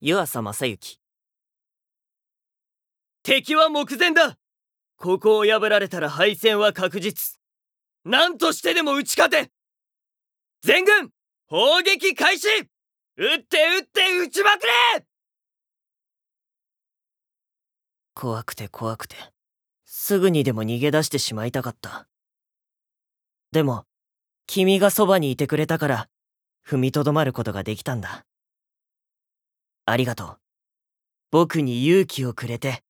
湯浅正幸。 敵は目前だ。ここを破られたら敗戦は確実。何としてでも打ち勝て。全軍砲撃開始。撃って撃って撃ちまくれ。 怖くて怖くてすぐにでも逃げ出してしまいたかった。でも君がそばにいてくれたから踏みとどまることができたんだ。ありがとう。僕に勇気をくれて。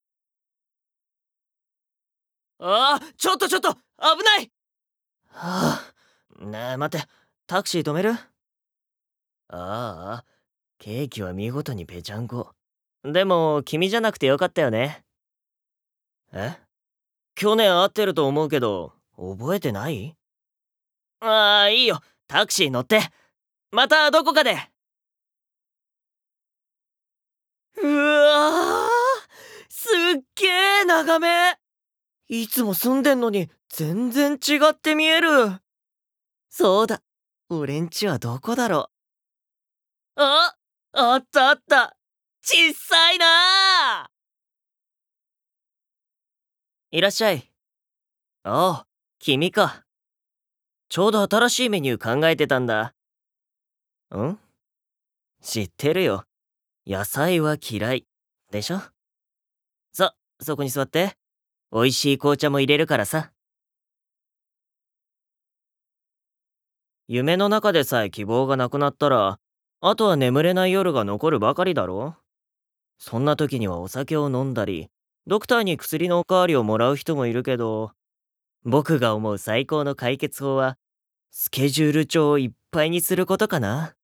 ちょっと危ない。 ねえ待って、タクシー止める？ケーキは見事にぺちゃんこ。でも君じゃなくてよかったよね。去年会ってると思うけど覚えてない？いいよ、タクシー乗って。またどこかで。うわー、すっげー眺め。いつも住んでんのに全然違って見える。そうだ、俺んちはどこだろう。あったあった、ちっさいな。いらっしゃい。ああ、君か。ちょうど新しいメニュー考えてたんだ。知ってるよ。野菜は嫌いでしょ。そこに座って。美味しい紅茶も入れるからさ。夢の中でさえ希望がなくなったら、あとは眠れない夜が残るばかりだろ。そんな時にはお酒を飲んだり、ドクターに薬のおかわりをもらう人もいるけど、僕が思う最高の解決法は、スケジュール帳をいっぱいにすることかな。